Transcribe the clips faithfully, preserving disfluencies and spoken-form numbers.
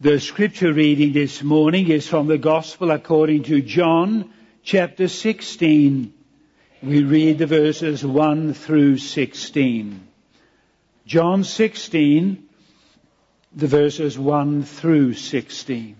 The scripture reading this morning is from the Gospel according to John, chapter sixteen. We read the verses one through sixteen. John sixteen, the verses one through sixteen.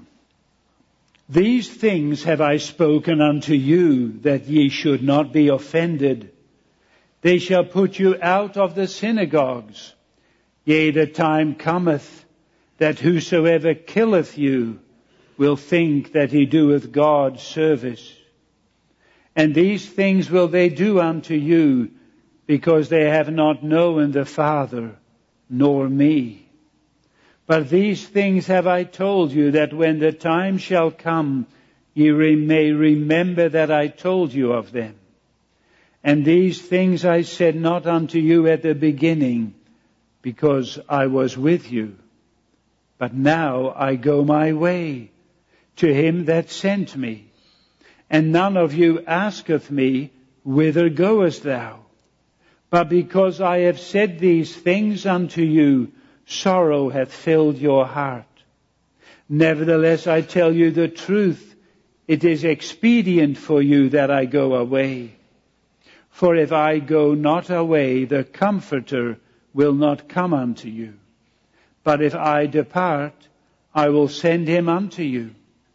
These things have I spoken unto you, that ye should not be offended. They shall put you out of the synagogues. Yea, the time cometh, that whosoever killeth you will think that he doeth God service. And these things will they do unto you, because they have not known the Father, nor me. But these things have I told you, that when the time shall come, ye may remember that I told you of them. And these things I said not unto you at the beginning, because I was with you. But now I go my way to him that sent me. And none of you asketh me, whither goest thou? But because I have said these things unto you, sorrow hath filled your heart. Nevertheless, I tell you the truth. It is expedient for you that I go away. For if I go not away, the Comforter will not come unto you. But if I depart, I will send him unto you.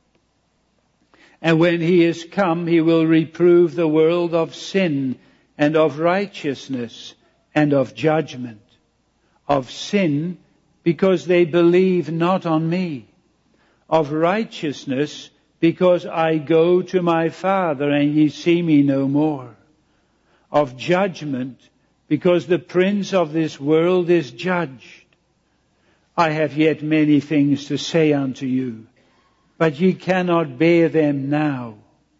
And when he is come, he will reprove the world of sin and of righteousness and of judgment. Of sin, because they believe not on me. Of righteousness, because I go to my Father, and ye see me no more. Of judgment, because the prince of this world is judged. I have yet many things to say unto you, but ye cannot bear them now.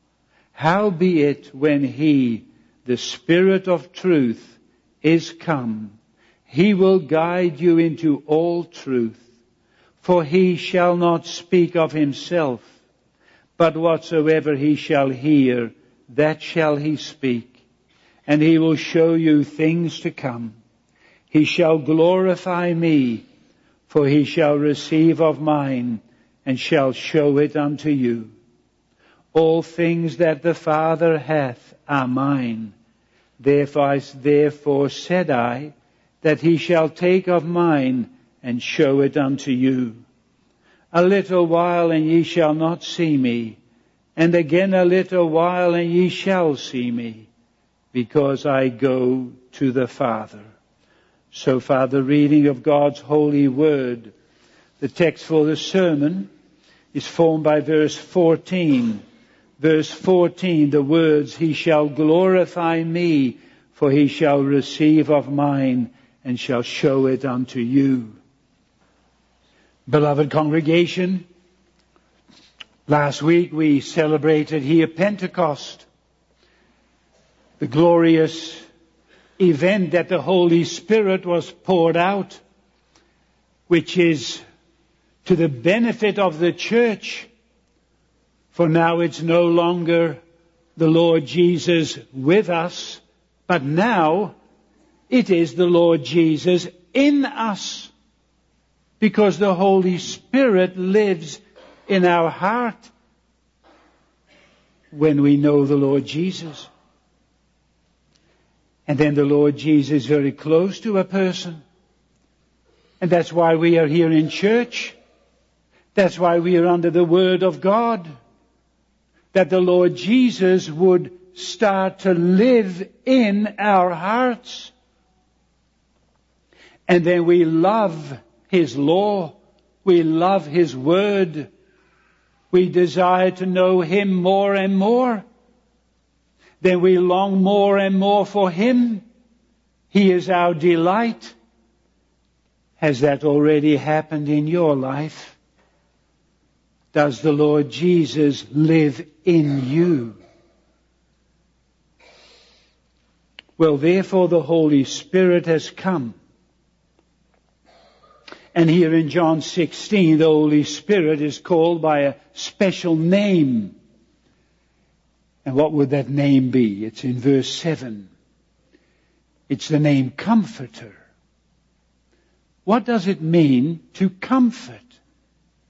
Howbeit, when he, the Spirit of truth, is come, he will guide you into all truth. For he shall not speak of himself, but whatsoever he shall hear, that shall he speak. And he will show you things to come. He shall glorify me, for he shall receive of mine, and shall show it unto you. All things that the Father hath are mine. Therefore, therefore said I, that he shall take of mine, and show it unto you. A little while, and ye shall not see me, and again a little while, and ye shall see me, because I go to the Father. So far the reading of God's holy word. The text for the sermon is formed by verse fourteen. Verse fourteen, the words, he shall glorify me, for he shall receive of mine, and shall show it unto you. Beloved congregation, last week we celebrated here Pentecost, the glorious event that the Holy Spirit was poured out, which is to the benefit of the church. For now it's no longer the Lord Jesus with us, but now it is the Lord Jesus in us, because the Holy Spirit lives in our heart when we know the Lord Jesus. And then the Lord Jesus is very close to a person. And that's why we are here in church. That's why we are under the Word of God. That the Lord Jesus would start to live in our hearts. And then we love His law. We love His Word. We desire to know Him more and more. Then we long more and more for Him. He is our delight. Has that already happened in your life? Does the Lord Jesus live in you? Well, therefore the Holy Spirit has come. And here in John sixteen, the Holy Spirit is called by a special name. And what would that name be? It's in verse seven. It's the name Comforter. What does it mean to comfort?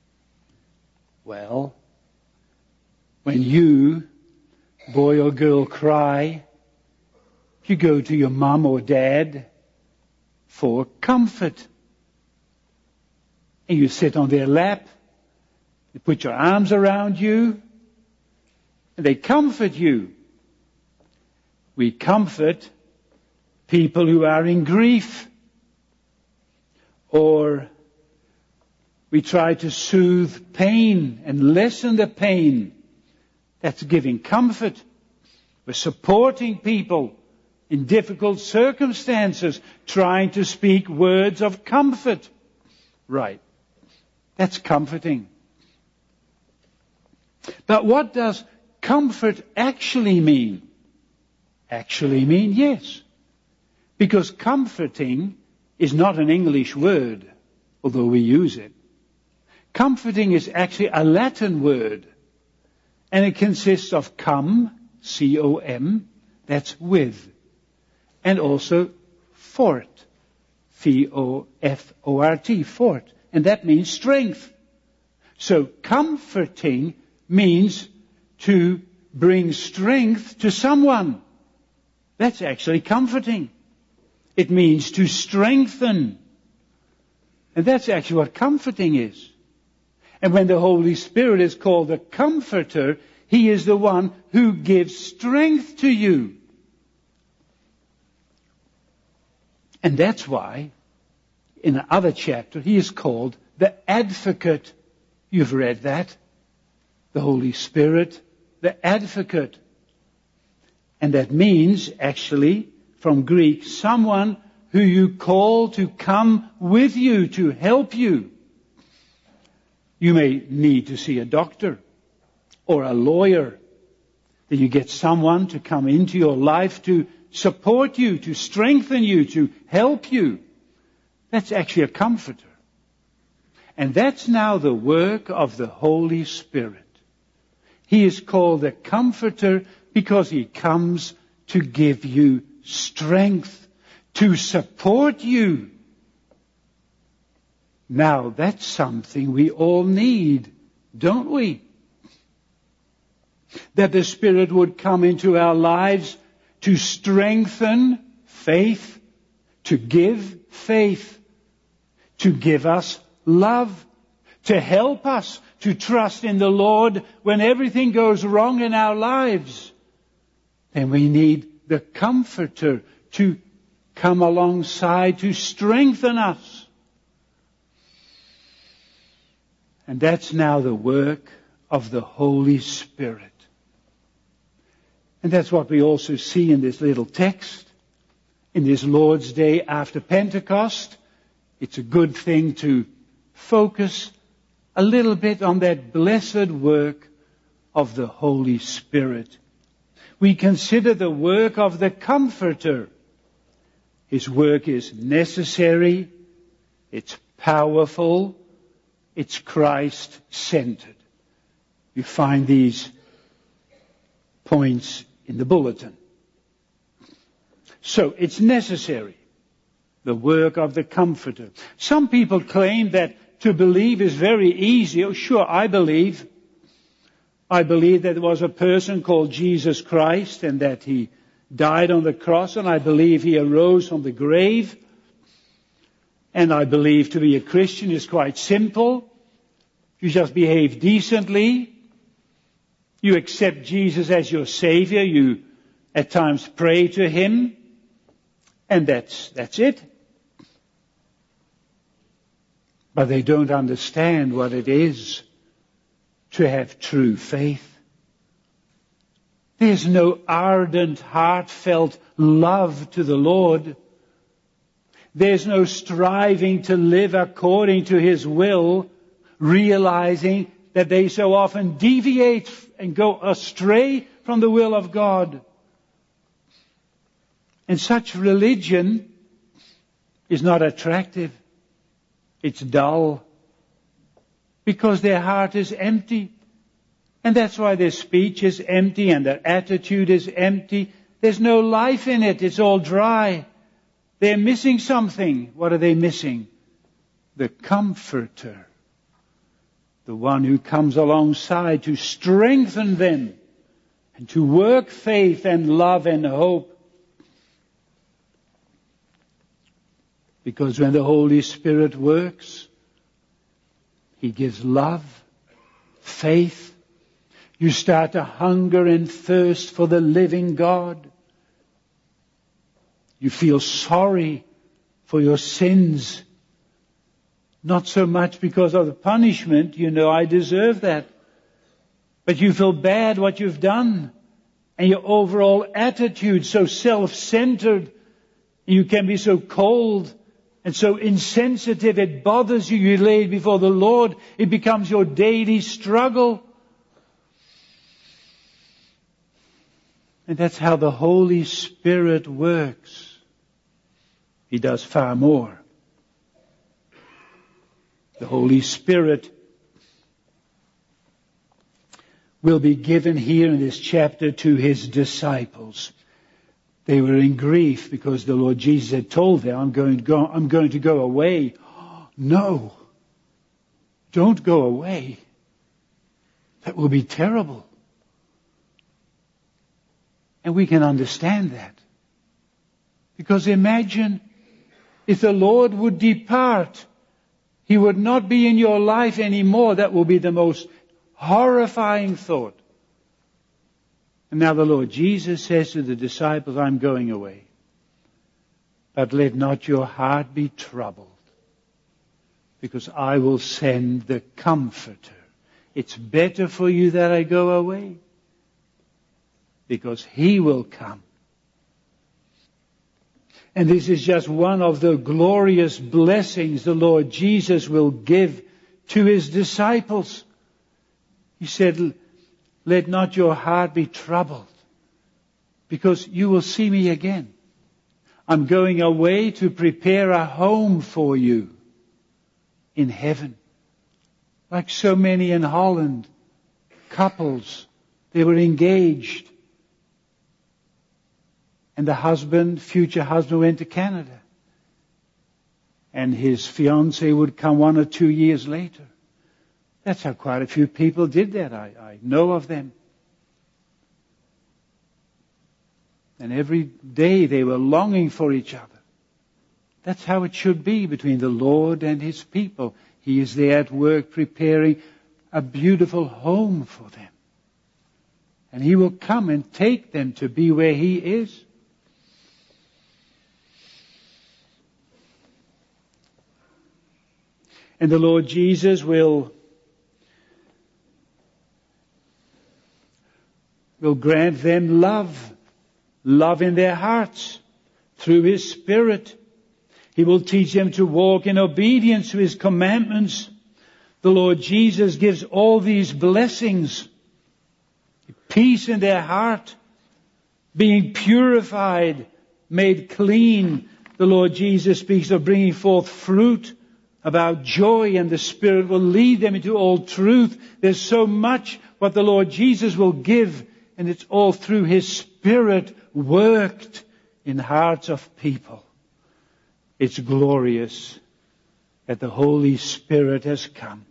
Well, when you, boy or girl, cry, you go to your mum or dad for comfort. And you sit on their lap, they put your arms around you, and they comfort you. We comfort people who are in grief. Or we try to soothe pain and lessen the pain. That's giving comfort. We're supporting people in difficult circumstances, trying to speak words of comfort. Right. That's comforting. But what does comfort actually mean? Actually mean, yes. Because comforting is not an English word, although we use it. Comforting is actually a Latin word. And it consists of cum, C O M, that's with. And also fort, F O F O R T, fort. And that means strength. So comforting means to bring strength to someone. That's actually comforting. It means to strengthen. And that's actually what comforting is. And when the Holy Spirit is called the Comforter, He is the one who gives strength to you. And that's why, in another chapter, He is called the Advocate. You've read that. The Holy Spirit, the Advocate. And that means, actually, from Greek, someone who you call to come with you, to help you. You may need to see a doctor or a lawyer. Then you get someone to come into your life to support you, to strengthen you, to help you. That's actually a comforter. And that's now the work of the Holy Spirit. He is called the Comforter because He comes to give you strength, to support you. Now, that's something we all need, don't we? That the Spirit would come into our lives to strengthen faith, to give faith, to give us love, to help us to trust in the Lord when everything goes wrong in our lives. Then we need the Comforter to come alongside to strengthen us. And that's now the work of the Holy Spirit. And that's what we also see in this little text. In this Lord's Day after Pentecost, it's a good thing to focus a little bit on that blessed work of the Holy Spirit. We consider the work of the Comforter. His work is necessary, it's powerful, it's Christ-centered. You find these points in the bulletin. So, it's necessary, the work of the Comforter. Some people claim that to believe is very easy. Oh, sure, I believe. I believe that there was a person called Jesus Christ and that He died on the cross, and I believe He arose from the grave. And I believe to be a Christian is quite simple. You just behave decently. You accept Jesus as your Savior. You at times pray to Him. And that's, that's it. But they don't understand what it is to have true faith. There's no ardent, heartfelt love to the Lord. There's no striving to live according to His will, realizing that they so often deviate and go astray from the will of God. And such religion is not attractive. It's dull. Because their heart is empty. And that's why their speech is empty and their attitude is empty. There's no life in it. It's all dry. They're missing something. What are they missing? The Comforter. the one who comes alongside to strengthen them and to work faith and love and hope. Because when the Holy Spirit works, He gives love, faith. You start to hunger and thirst for the living God. You feel sorry for your sins. Not so much because of the punishment, you know, I deserve that. But you feel bad what you've done. And your overall attitude so self-centered. You can be so cold and so insensitive. It bothers you. You lay it before the Lord. It becomes your daily struggle. And that's how the Holy Spirit works. He does far more. The Holy Spirit will be given here in this chapter to His disciples. They were in grief because the Lord Jesus had told them, I'm going to go, I'm going to go away. No, don't go away. That will be terrible. And we can understand that. Because imagine if the Lord would depart, He would not be in your life anymore. That will be the most horrifying thought. And now the Lord Jesus says to the disciples, I'm going away. But let not your heart be troubled, because I will send the Comforter. It's better for you that I go away, because He will come. And this is just one of the glorious blessings the Lord Jesus will give to His disciples. He said, let not your heart be troubled, because you will see me again. I'm going away to prepare a home for you in heaven. Like so many in Holland, couples, they were engaged. And the husband, future husband, went to Canada. And his fiancée would come one or two years later. That's how quite a few people did that. I, I know of them. And every day they were longing for each other. That's how it should be between the Lord and His people. He is there at work preparing a beautiful home for them. And He will come and take them to be where He is. And the Lord Jesus will, will grant them love. Love in their hearts through His Spirit. He will teach them to walk in obedience to His commandments. The Lord Jesus gives all these blessings. Peace in their heart. Being purified, made clean. The Lord Jesus speaks of bringing forth fruit, about joy, and the Spirit will lead them into all truth. There's so much what the Lord Jesus will give, and it's all through His Spirit worked in hearts of people. It's glorious that the Holy Spirit has come.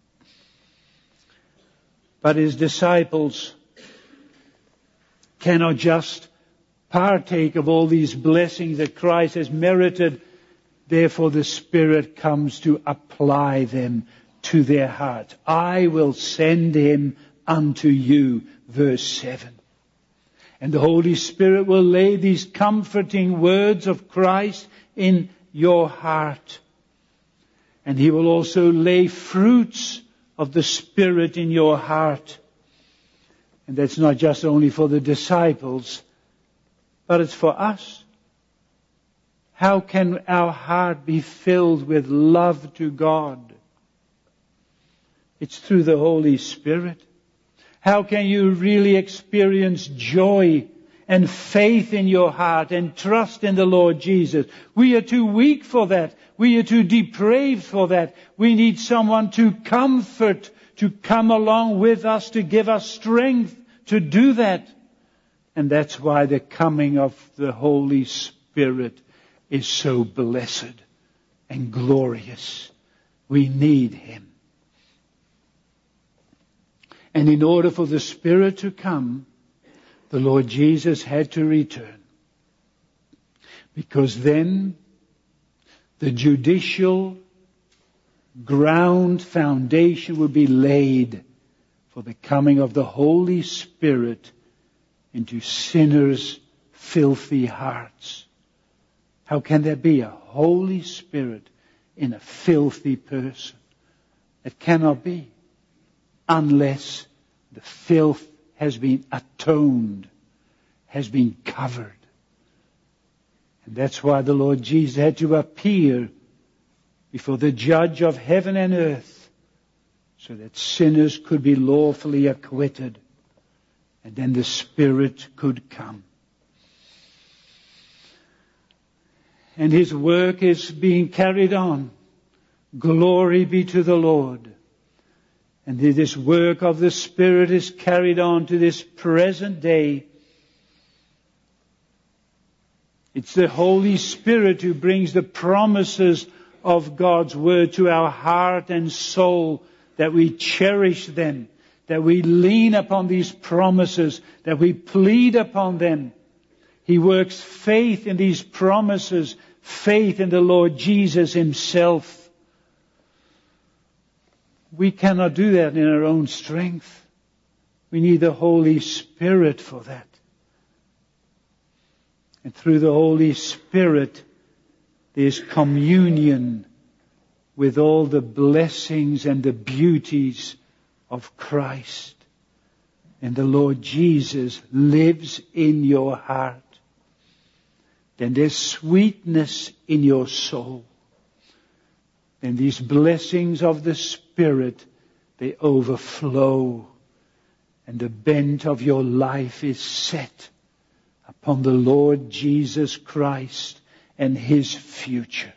But His disciples cannot just partake of all these blessings that Christ has merited. Therefore the Spirit comes to apply them to their heart. I will send Him unto you, verse seven. And the Holy Spirit will lay these comforting words of Christ in your heart. And He will also lay fruits of the Spirit in your heart. And that's not just only for the disciples, but it's for us. How can our heart be filled with love to God? It's through the Holy Spirit. How can you really experience joy and faith in your heart and trust in the Lord Jesus? We are too weak for that. We are too depraved for that. We need someone to comfort, to come along with us, to give us strength to do that. And that's why the coming of the Holy Spirit is so blessed and glorious. We need Him. And in order for the Spirit to come, the Lord Jesus had to return. Because then the judicial ground foundation would be laid for the coming of the Holy Spirit into sinners' filthy hearts. How can there be a Holy Spirit in a filthy person? It cannot be unless the filth has been atoned, has been covered. And that's why the Lord Jesus had to appear before the judge of heaven and earth so that sinners could be lawfully acquitted, and then the Spirit could come. And His work is being carried on. Glory be to the Lord. And this work of the Spirit is carried on to this present day. It's the Holy Spirit who brings the promises of God's Word to our heart and soul, that we cherish them, that we lean upon these promises, that we plead upon them. He works faith in these promises, faith in the Lord Jesus Himself. We cannot do that in our own strength. We need the Holy Spirit for that. And through the Holy Spirit, there's communion with all the blessings and the beauties of Christ. And the Lord Jesus lives in your heart. Then there's sweetness in your soul. And these blessings of the Spirit, they overflow. And the bent of your life is set upon the Lord Jesus Christ and His future.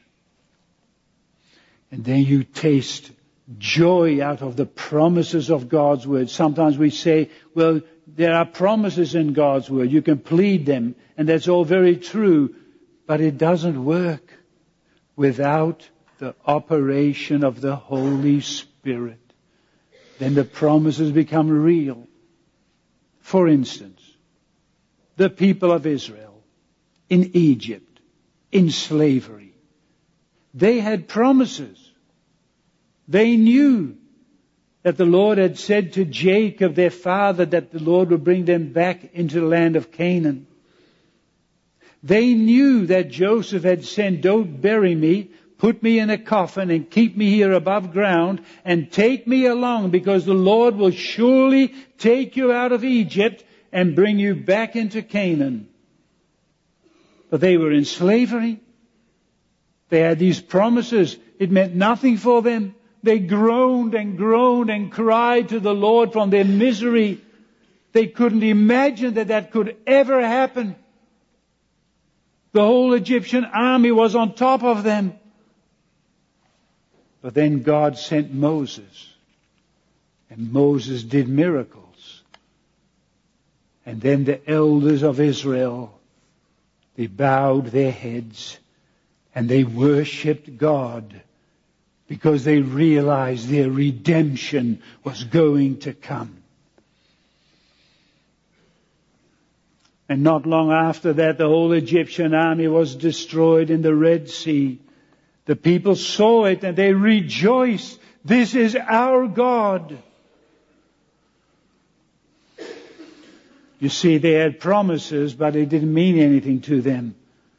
And then you taste joy out of the promises of God's Word. Sometimes we say, well, there are promises in God's Word. You can plead them, and that's all very true. But it doesn't work without the operation of the Holy Spirit. Then the promises become real. For instance, the people of Israel in Egypt, in slavery, they had promises. They knew that the Lord had said to Jacob, their father, that the Lord would bring them back into the land of Canaan. They knew that Joseph had said, don't bury me, put me in a coffin and keep me here above ground and take me along, because the Lord will surely take you out of Egypt and bring you back into Canaan. But they were in slavery. They had these promises. It meant nothing for them. They groaned and groaned and cried to the Lord from their misery. They couldn't imagine that that could ever happen. The whole Egyptian army was on top of them. But then God sent Moses. And Moses did miracles. And then the elders of Israel, they bowed their heads and they worshipped God, because they realized their redemption was going to come. And not long after that, the whole Egyptian army was destroyed in the Red Sea. The people saw it and they rejoiced. This is our God. You see, they had promises, but it didn't mean anything to them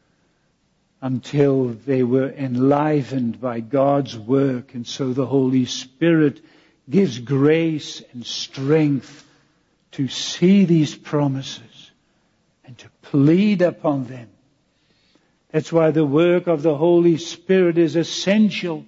until they were enlivened by God's work. And so the Holy Spirit gives grace and strength to see these promises and to plead upon them. That's why the work of the Holy Spirit is essential.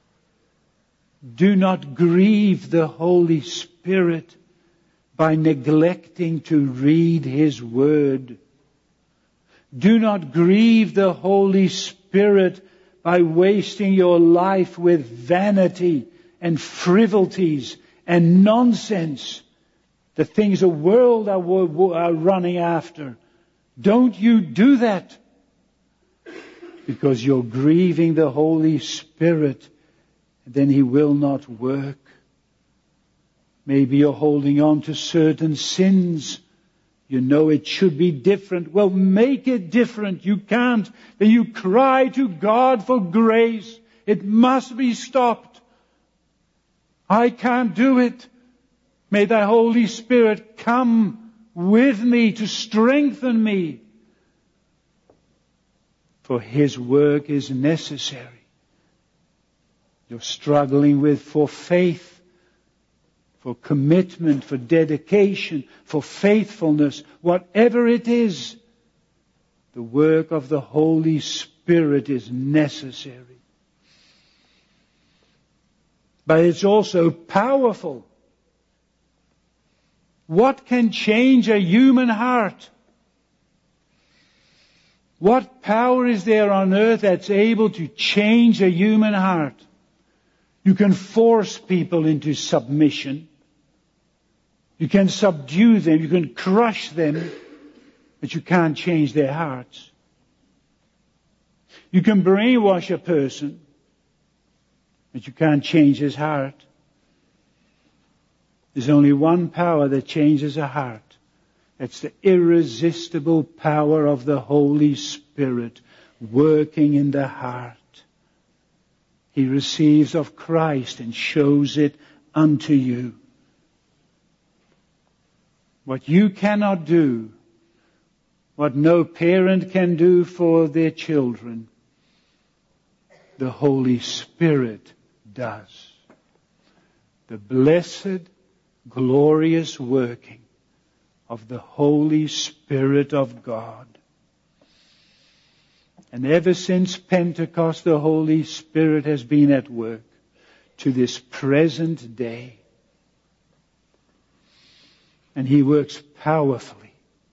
Do not grieve the Holy Spirit by neglecting to read His Word. Do not grieve the Holy Spirit by wasting your life with vanity and frivolities and nonsense, the things the world are, are running after. Don't you do that, because you're grieving the Holy Spirit, and then He will not work. Maybe you're holding on to certain sins. You know it should be different. Well, make it different. You can't. Then you cry to God for grace. It must be stopped. I can't do it. May the Holy Spirit come with me to strengthen me. For His work is necessary. You're struggling with for faith, for commitment, for dedication, for faithfulness, whatever it is, the work of the Holy Spirit is necessary. But it's also powerful. What can change a human heart? What power is there on earth that's able to change a human heart? You can force people into submission. You can subdue them. You can crush them. But you can't change their hearts. You can brainwash a person. But you can't change his heart. There's only one power that changes a heart. It's the irresistible power of the Holy Spirit working in the heart. He receives of Christ and shows it unto you. What you cannot do, what no parent can do for their children, the Holy Spirit does. The blessed, glorious working of the Holy Spirit of God. And ever since Pentecost, the Holy Spirit has been at work to this present day. And He works powerfully.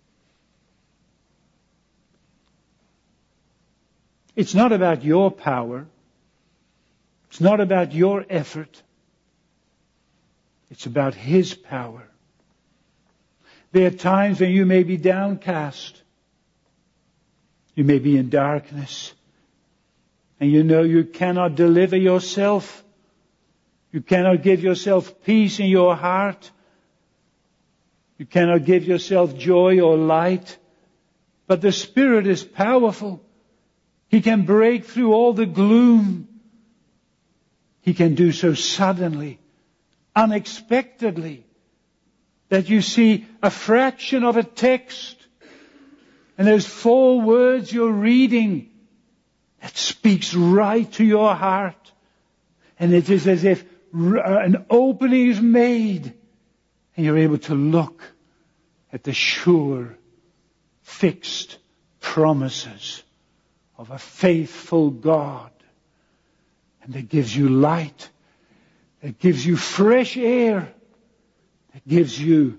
It's not about your power. It's not about your effort. It's about His power. There are times when you may be downcast. You may be in darkness. And you know you cannot deliver yourself. You cannot give yourself peace in your heart. You cannot give yourself joy or light. But the Spirit is powerful. He can break through all the gloom. He can do so suddenly, unexpectedly, that you see a fraction of a text, and there's four words you're reading that speaks right to your heart. And it is as if an opening is made, and you're able to look at the sure, fixed promises of a faithful God. And that gives you light, that gives you fresh air, that gives you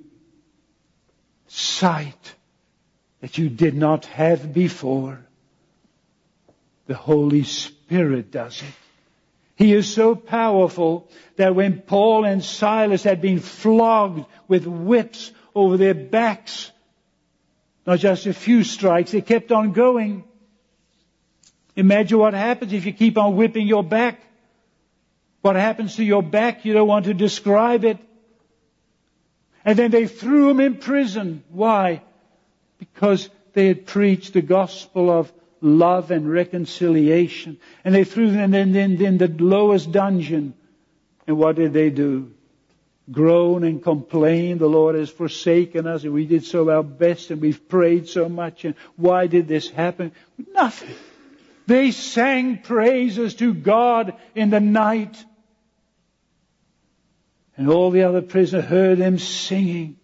sight that you did not have before. The Holy Spirit does it. He is so powerful that when Paul and Silas had been flogged with whips over their backs, not just a few strikes, they kept on going. Imagine what happens if you keep on whipping your back. What happens to your back? You don't want to describe it. And then they threw him in prison. Why? Because they had preached the gospel of love and reconciliation. And they threw them in, in, in the lowest dungeon. And what did they do? Groan and complain. The Lord has forsaken us and we did so our best and we've prayed so much. And why did this happen? Nothing. They sang praises to God in the night. And all the other prisoners heard them singing,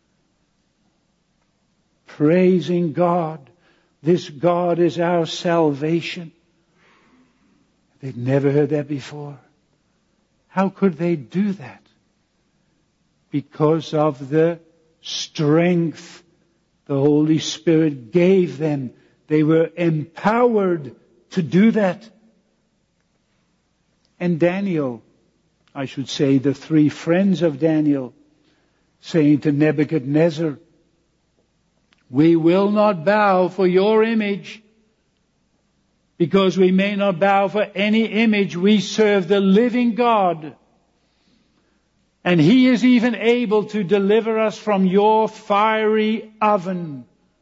praising God. This God is our salvation. They'd never heard that before. How could they do that? Because of the strength the Holy Spirit gave them. They were empowered to do that. And Daniel, I should say the three friends of Daniel, saying to Nebuchadnezzar, we will not bow for your image, because we may not bow for any image. We serve the living God. And He is even able to deliver us from your fiery oven.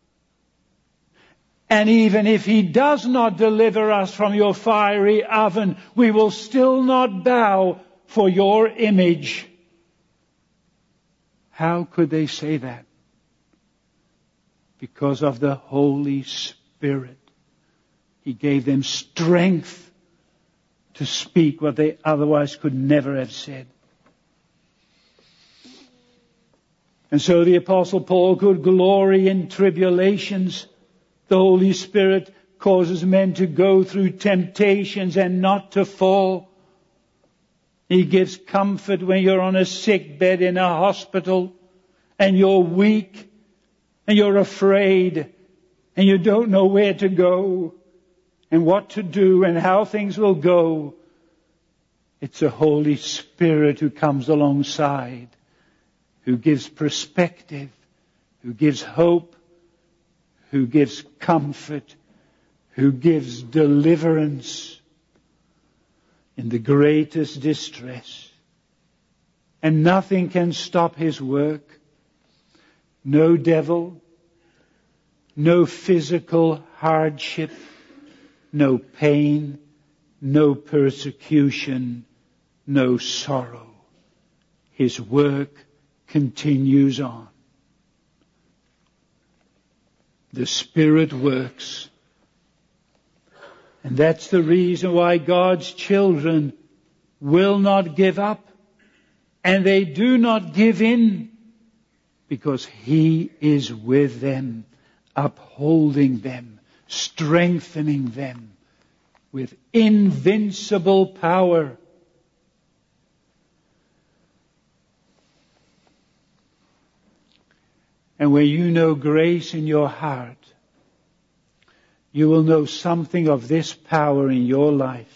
And even if He does not deliver us from your fiery oven, we will still not bow for your image. How could they say that? Because of the Holy Spirit. He gave them strength to speak what they otherwise could never have said. And so the Apostle Paul could glory in tribulations. The Holy Spirit causes men to go through temptations and not to fall. He gives comfort when you're on a sick bed in a hospital and you're weak and you're afraid and you don't know where to go and what to do and how things will go. It's the Holy Spirit who comes alongside, who gives perspective, who gives hope, who gives comfort, who gives deliverance in the greatest distress. And nothing can stop His work. No devil, no physical hardship, no pain, no persecution, no sorrow. His work continues on. The Spirit works. And that's the reason why God's children will not give up. And they do not give in. Because He is with them, upholding them, strengthening them with invincible power. And when you know grace in your heart, you will know something of this power in your life.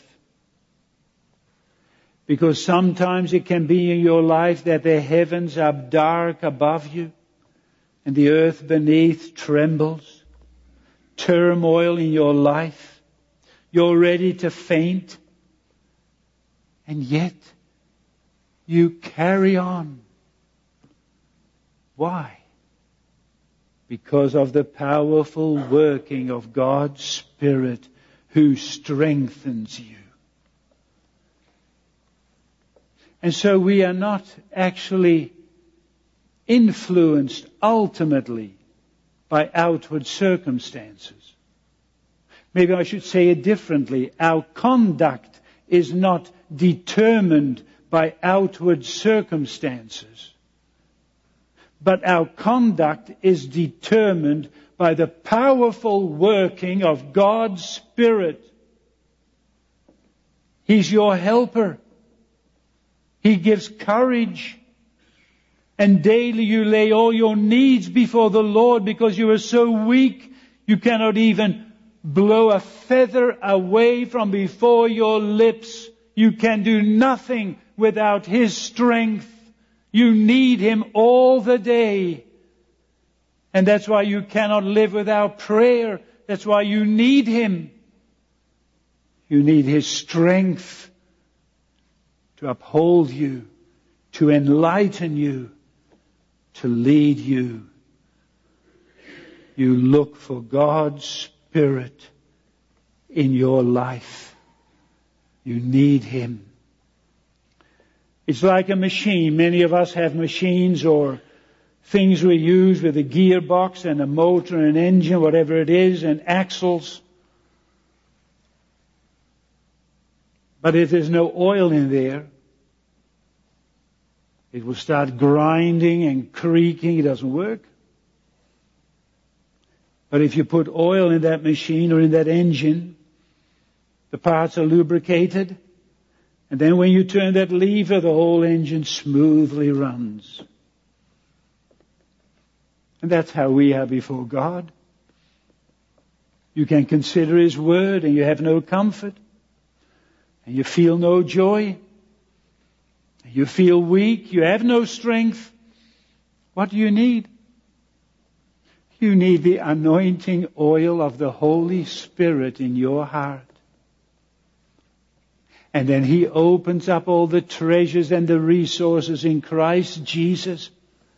Because sometimes it can be in your life that the heavens are dark above you and the earth beneath trembles. Turmoil in your life. You're ready to faint. And yet you carry on. Why? Because of the powerful working of God's Spirit who strengthens you. And so we are not actually influenced ultimately by outward circumstances. Maybe I should say it differently. Our conduct is not determined by outward circumstances. But our conduct is determined by the powerful working of God's Spirit. He's your helper. He gives courage. And daily you lay all your needs before the Lord because you are so weak you cannot even blow a feather away from before your lips. You can do nothing without His strength. You need Him all the day. And that's why you cannot live without prayer. That's why you need Him. You need His strength to uphold you, to enlighten you, to lead you. You look for God's Spirit in your life. You need Him. It's like a machine. Many of us have machines or things we use with a gearbox and a motor and an engine, whatever it is, and axles. But if there's no oil in there, it will start grinding and creaking. It doesn't work. But if you put oil in that machine or in that engine, the parts are lubricated. And then when you turn that lever, the whole engine smoothly runs. And that's how we are before God. You can consider His Word and you have no comfort. And you feel no joy. You feel weak. You have no strength. What do you need? You need the anointing oil of the Holy Spirit in your heart. And then He opens up all the treasures and the resources in Christ Jesus.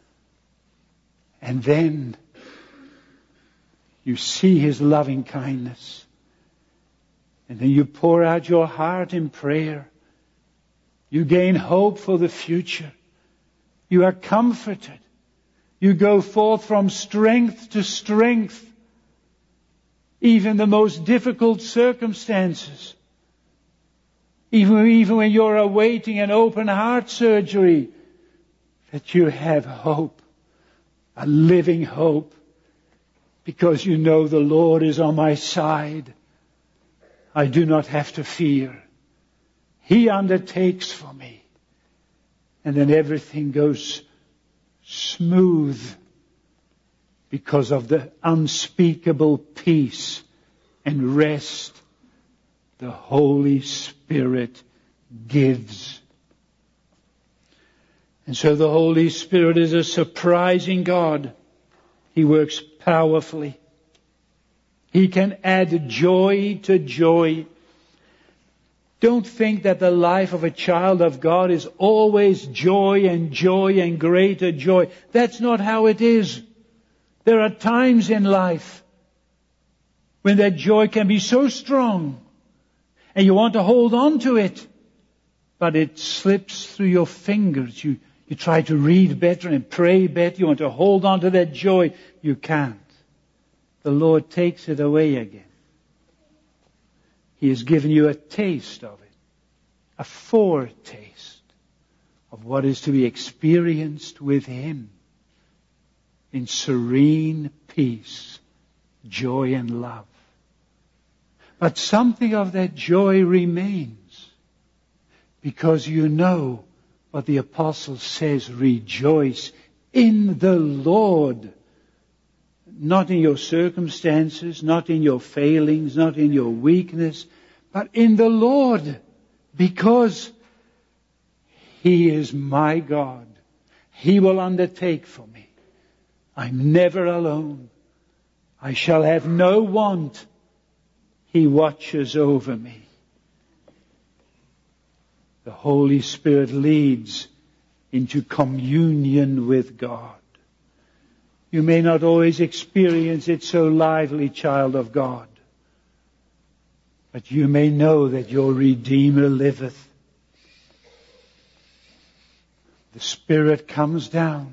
And then you see His loving kindness. And then you pour out your heart in prayer. You gain hope for the future. You are comforted. You go forth from strength to strength. Even the most difficult circumstances. Even, even when you're awaiting an open heart surgery, that you have hope. A living hope. Because you know the Lord is on my side. I do not have to fear. He undertakes for me. And then everything goes smooth because of the unspeakable peace and rest the Holy Spirit gives. And so the Holy Spirit is a surprising God. He works powerfully. He can add joy to joy. Don't think that the life of a child of God is always joy and joy and greater joy. That's not how it is. There are times in life when that joy can be so strong and you want to hold on to it, but it slips through your fingers. You, you try to read better and pray better. You want to hold on to that joy. You can't. The Lord takes it away again. He has given you a taste of it, a foretaste of what is to be experienced with Him in serene peace, joy and love. But something of that joy remains because you know what the apostle says, rejoice in the Lord. Not in your circumstances, not in your failings, not in your weakness, but in the Lord. Because He is my God. He will undertake for me. I'm never alone. I shall have no want. He watches over me. The Holy Spirit leads into communion with God. You may not always experience it so lively, child of God. But you may know that your Redeemer liveth. The Spirit comes down.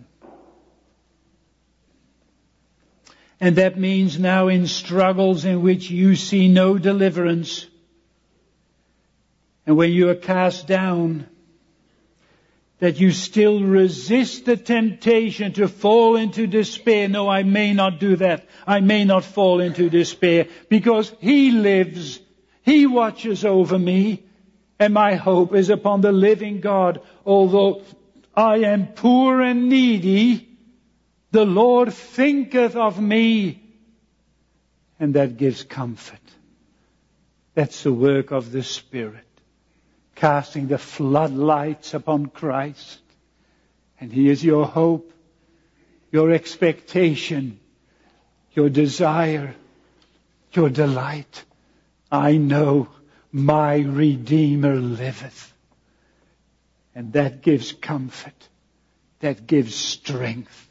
And that means now in struggles in which you see no deliverance, and when you are cast down, that you still resist the temptation to fall into despair. No, I may not do that. I may not fall into despair because He lives. He watches over me. And my hope is upon the living God. Although I am poor and needy, the Lord thinketh of me. And that gives comfort. That's the work of the Spirit. Casting the floodlights upon Christ. And He is your hope, your expectation, your desire, your delight. I know my Redeemer liveth. And that gives comfort. That gives strength.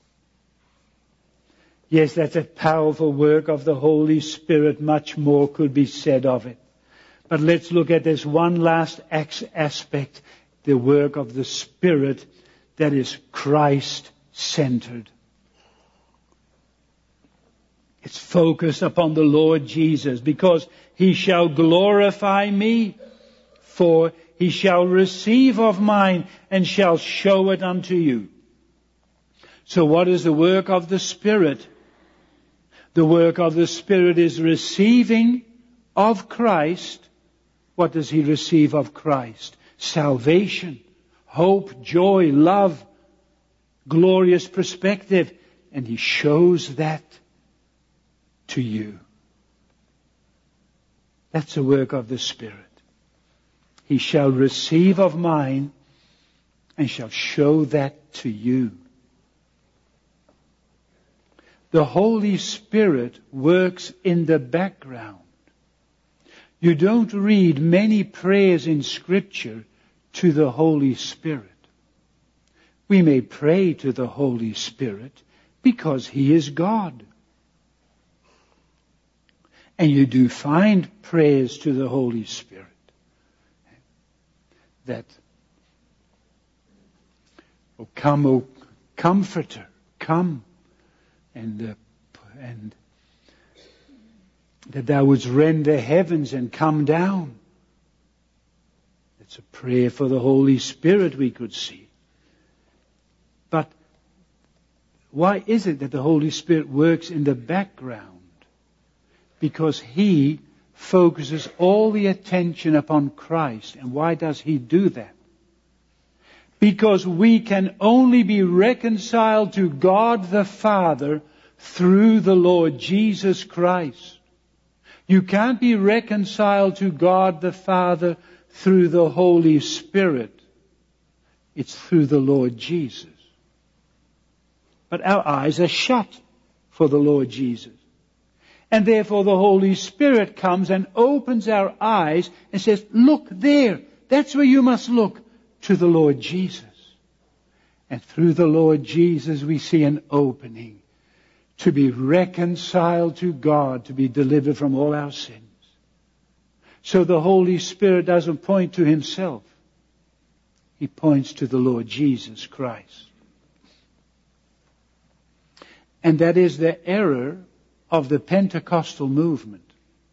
Yes, that's a powerful work of the Holy Spirit. Much more could be said of it. But let's look at this one last aspect, the work of the Spirit that is Christ-centered. It's focused upon the Lord Jesus, because He shall glorify me, for He shall receive of mine and shall show it unto you. So what is the work of the Spirit? The work of the Spirit is receiving of Christ. What does He receive of Christ? Salvation, hope, joy, love, glorious perspective. And He shows that to you. That's the work of the Spirit. He shall receive of mine and shall show that to you. The Holy Spirit works in the background You don't read many prayers in Scripture to the Holy Spirit. We may pray to the Holy Spirit because He is God. And you do find prayers to the Holy Spirit that, "O come, O Comforter, come," and uh, and that Thou wouldst rend the heavens and come down. It's a prayer for the Holy Spirit, we could see. But why is it that the Holy Spirit works in the background? Because He focuses all the attention upon Christ. And why does He do that? Because we can only be reconciled to God the Father through the Lord Jesus Christ. You can't be reconciled to God the Father through the Holy Spirit. It's through the Lord Jesus. But our eyes are shut for the Lord Jesus. And therefore the Holy Spirit comes and opens our eyes and says, "Look there. That's where you must look, to the Lord Jesus." And through the Lord Jesus we see an opening to be reconciled to God, to be delivered from all our sins. So the Holy Spirit doesn't point to Himself. He points to the Lord Jesus Christ. And that is the error of the Pentecostal movement.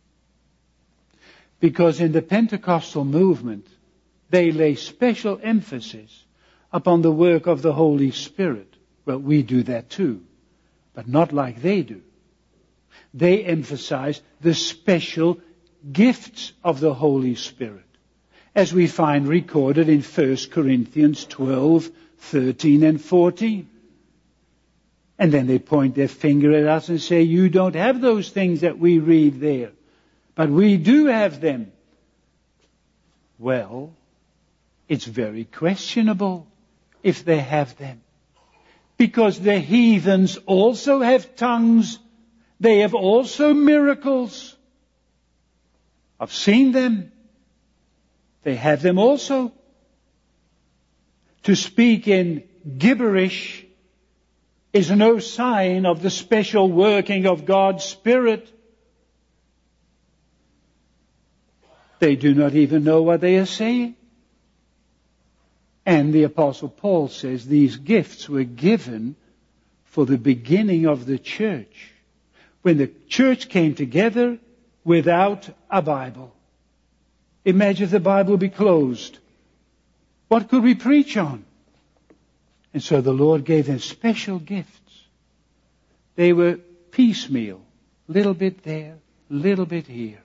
Because in the Pentecostal movement, they lay special emphasis upon the work of the Holy Spirit. Well, we do that too, but not like they do. They emphasize the special gifts of the Holy Spirit, as we find recorded in First Corinthians twelve, thirteen and fourteen. And then they point their finger at us and say, "You don't have those things that we read there, but we do have them." Well, it's very questionable if they have them. Because the heathens also have tongues. They have also miracles. I've seen them. They have them also. To speak in gibberish is no sign of the special working of God's Spirit. They do not even know what they are saying. And the Apostle Paul says these gifts were given for the beginning of the church. When the church came together without a Bible. Imagine if the Bible would be closed. What could we preach on? And so the Lord gave them special gifts. They were piecemeal. Little bit there, little bit here.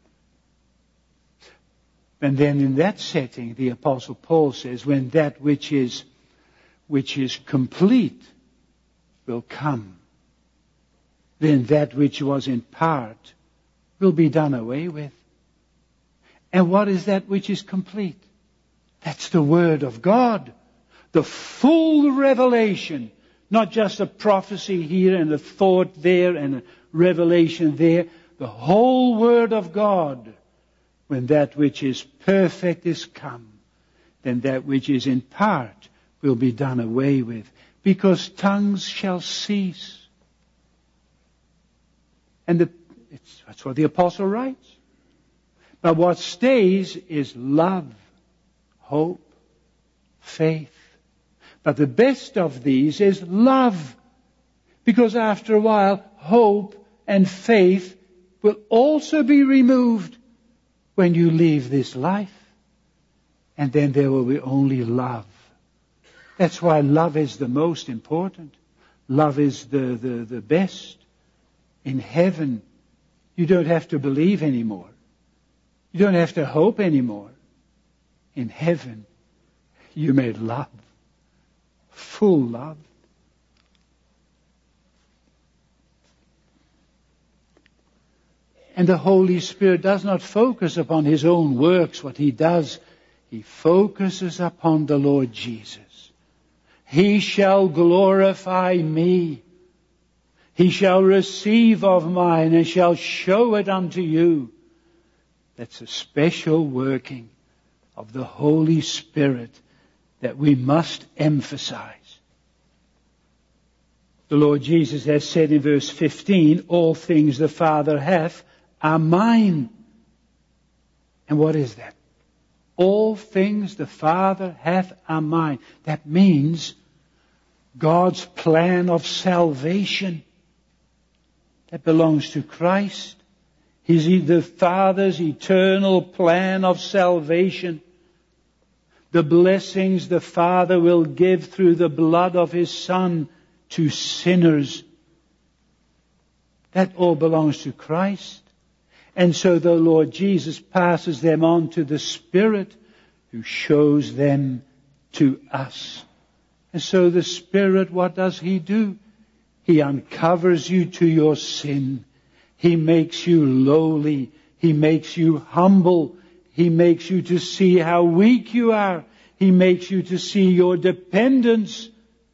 And then in that setting, the Apostle Paul says, when that which is, which is complete will come, then that which was in part will be done away with. And what is that which is complete? That's the Word of God. The full revelation, not just a prophecy here and a thought there and a revelation there. The whole Word of God. When that which is perfect is come, then that which is in part will be done away with. Because tongues shall cease. And the, it's, that's what the apostle writes. But what stays is love, hope, faith. But the best of these is love. Because after a while, hope and faith will also be removed when you leave this life. And then there will be only love. That's why love is the most important. Love is the, the, the best. In heaven, you don't have to believe anymore. You don't have to hope anymore. In heaven, you may love. Full love. And the Holy Spirit does not focus upon His own works, what He does. He focuses upon the Lord Jesus. He shall glorify me. He shall receive of mine and shall show it unto you. That's a special working of the Holy Spirit that we must emphasize. The Lord Jesus has said in verse fifteen, all things the Father hath are mine. And what is that? All things the Father hath are mine. That means God's plan of salvation that belongs to Christ. His, the Father's eternal plan of salvation. The blessings the Father will give through the blood of His Son to sinners. That all belongs to Christ. And so the Lord Jesus passes them on to the Spirit who shows them to us. And so the Spirit, what does He do? He uncovers you to your sin. He makes you lowly. He makes you humble. He makes you to see how weak you are. He makes you to see your dependence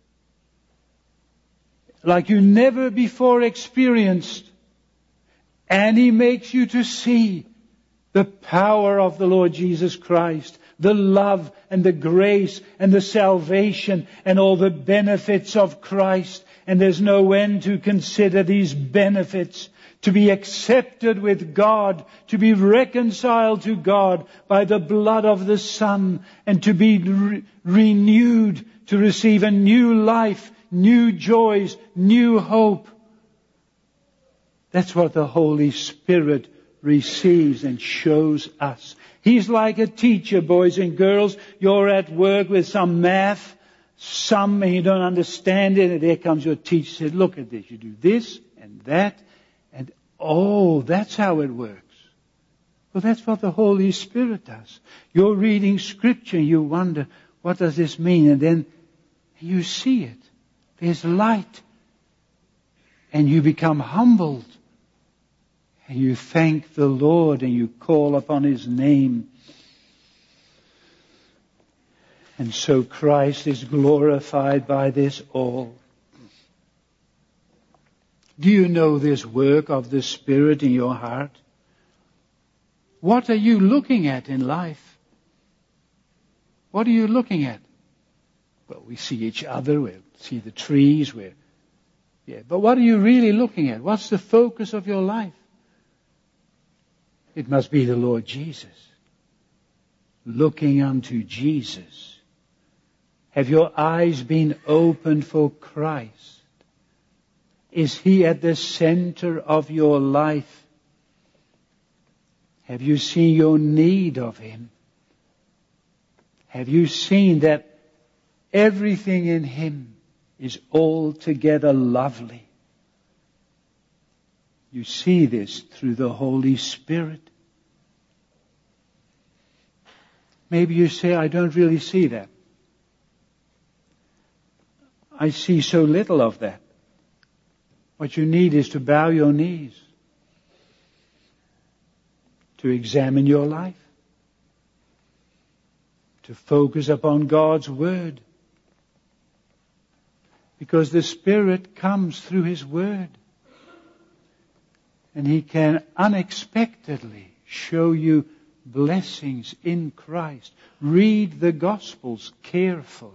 like you never before experienced. And He makes you to see the power of the Lord Jesus Christ, the love and the grace and the salvation and all the benefits of Christ. And there's no end to consider these benefits. To be accepted with God, to be reconciled to God by the blood of the Son, and to be re- renewed, to receive a new life, new joys, new hope. That's what the Holy Spirit receives and shows us. He's like a teacher, boys and girls. You're at work with some math, some and you don't understand it, and there comes your teacher and says, look at this, you do this and that, and oh, that's how it works. Well, that's what the Holy Spirit does. You're reading Scripture and you wonder, what does this mean? And then you see it. There's light. And you become humbled. And you thank the Lord and you call upon His name. And so Christ is glorified by this all. Do you know this work of the Spirit in your heart? What are you looking at in life? What are you looking at? Well, we see each other, we see the trees, we're, yeah, but what are you really looking at? What's the focus of your life? It must be the Lord Jesus. Looking unto Jesus. Have your eyes been opened for Christ? Is He at the center of your life? Have you seen your need of Him? Have you seen that everything in Him is altogether lovely? You see this through the Holy Spirit. Maybe you say, I don't really see that. I see so little of that. What you need is to bow your knees, to examine your life, to focus upon God's Word. Because the Spirit comes through His Word. And He can unexpectedly show you blessings in Christ. Read the Gospels carefully.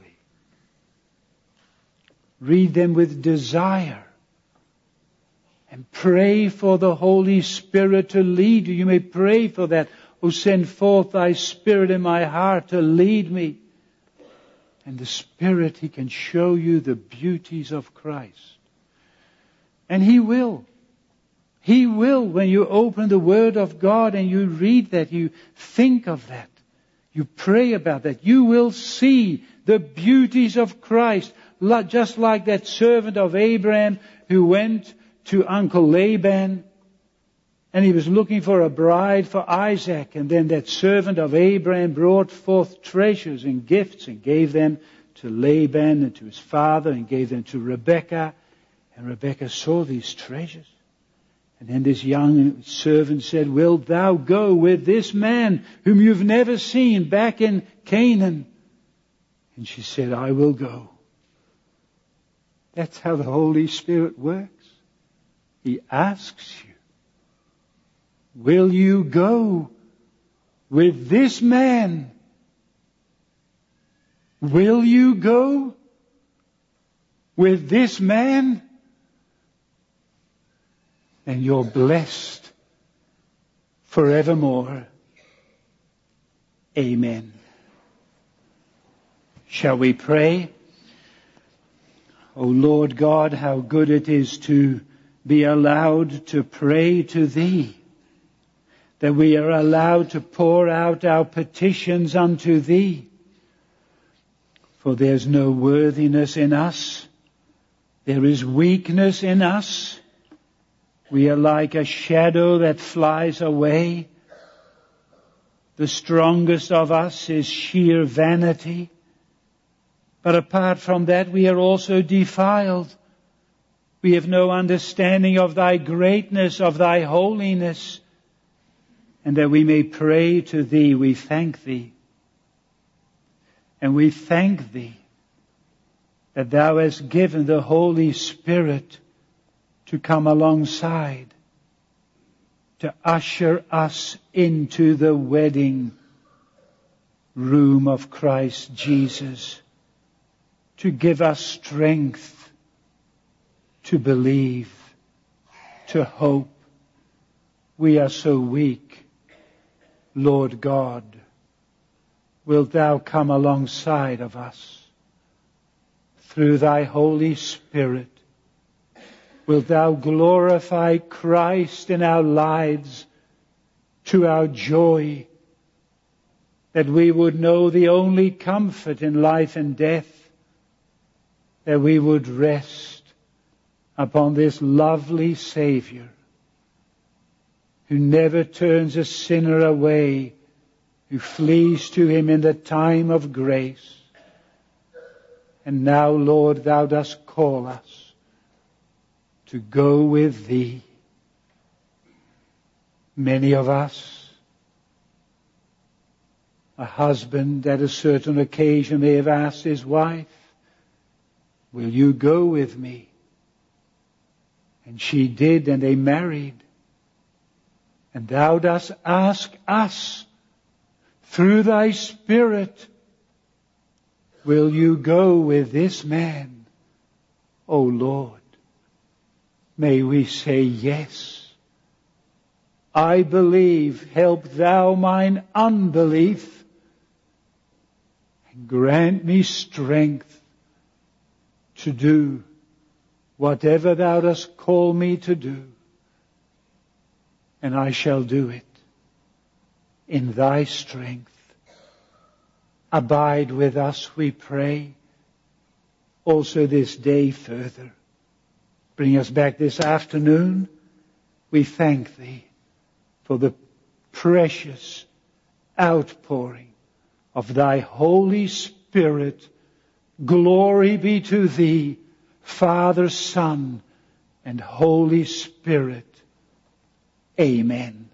Read them with desire. And pray for the Holy Spirit to lead you. You may pray for that. Oh, send forth Thy Spirit in my heart to lead me. And the Spirit, He can show you the beauties of Christ. And He will. He will, when you open the Word of God and you read that, you think of that. You pray about that. You will see the beauties of Christ. Just like that servant of Abraham who went to Uncle Laban and he was looking for a bride for Isaac. And then that servant of Abraham brought forth treasures and gifts and gave them to Laban and to his father and gave them to Rebekah. And Rebekah saw these treasures. And then this young servant said, wilt thou go with this man whom you've never seen back in Canaan? And she said, I will go. That's how the Holy Spirit works. He asks you, will you go with this man, will you go with this man? And you're blessed forevermore. Amen. Shall we pray? O Lord God, how good it is to be allowed to pray to Thee, that we are allowed to pour out our petitions unto Thee. For there's no worthiness in us. There is weakness in us. We are like a shadow that flies away. The strongest of us is sheer vanity. But apart from that, we are also defiled. We have no understanding of Thy greatness, of Thy holiness. And that we may pray to Thee, we thank Thee. And we thank Thee that Thou hast given the Holy Spirit to come alongside, to usher us into the wedding room of Christ Jesus, to give us strength to believe, to hope. We are so weak. Lord God, wilt Thou come alongside of us through Thy Holy Spirit? Wilt Thou glorify Christ in our lives to our joy, that we would know the only comfort in life and death, that we would rest upon this lovely Savior who never turns a sinner away, who flees to Him in the time of grace. And now, Lord, Thou dost call us to go with Thee. Many of us, a husband at a certain occasion may have asked his wife, will you go with me? And she did, and they married. And Thou dost ask us, through Thy Spirit, will you go with this man? O Lord, may we say yes. I believe, help Thou mine unbelief, and grant me strength to do whatever Thou dost call me to do. And I shall do it in Thy strength. Abide with us, we pray, also this day further. Bring us back this afternoon. We thank Thee for the precious outpouring of Thy Holy Spirit. Glory be to Thee, Father, Son, and Holy Spirit. Amen.